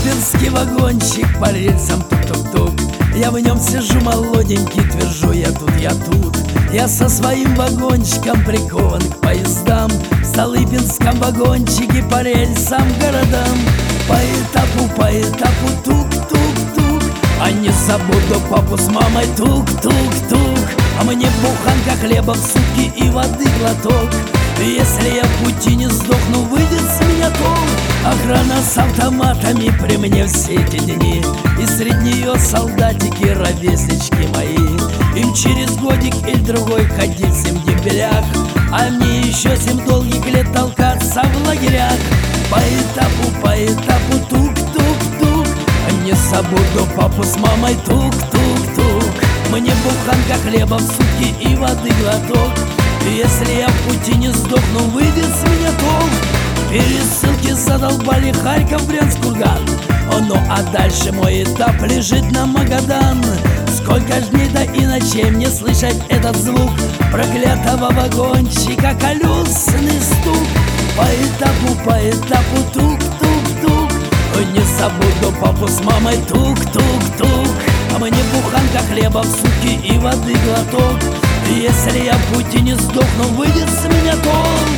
Столыпинский вагончик по рельсам тук-тук-тук. Я в нем сижу молоденький, твержу я тут, я тут. Я со своим вагончиком прикован к поездам. В Столыпинском вагончике по рельсам городам. По этапу тук-тук-тук. А не забуду папу с мамой тук-тук-тук. А мне буханка хлеба в сутки и воды глоток. Если я в пути не сдохну, выйдет с меня толк. Охрана с автоматами при мне все эти дни. И среди нее солдатики, ровеснички мои. Им через годик или другой ходить в 7 дембелях, а мне еще 7 долгих лет толкаться в лагерях. По этапу тук-тук-тук. Не забуду папу с мамой тук-тук-тук. Мне буханка хлеба в сутки и воды глоток. Если я в пути не сдохну, выйдет с меня толк. Пересылки задолбали Харьков, Брянск, Курган. Ну а дальше мой этап лежит на Магадан. Сколько ж дней да и ночей мне слышать этот звук проклятого вагончика, колесный стук. По этапу тук-тук-тук. Не забуду папу с мамой тук-тук-тук. А мне буханка хлеба в сутки и воды глоток. Если я в пути не сдохну, выйдет с меня толк.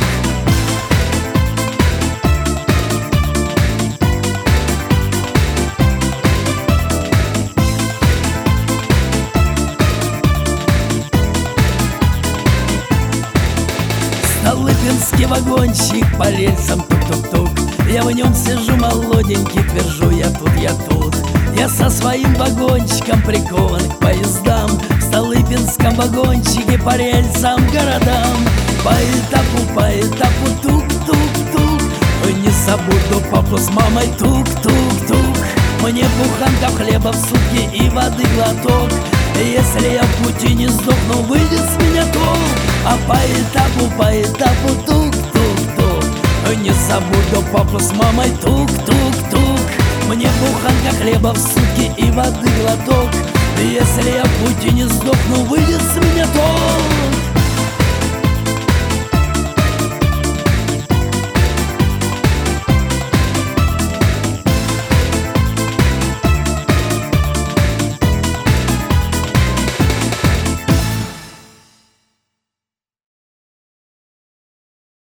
Столыпинский вагончик по рельсам тук-тук-тук. Я в нем сижу молоденький, твержу я тут, я тут. Я со своим вагончиком прикован к поездам. В Столыпинском вагончике по рельсам городам. По этапу тук-тук-тук. Не забуду папу с мамой тук-тук-тук. Мне буханка хлеба в сутки и воды глоток. Если я в пути не сдохну, выйдет с меня толк. А по этапу тук-тук-тук. Не забуду папу с мамой тук-тук-тук. Мне буханка хлеба в сутки и воды глоток. Если я в пути не сдохну, выйдет с меня толк.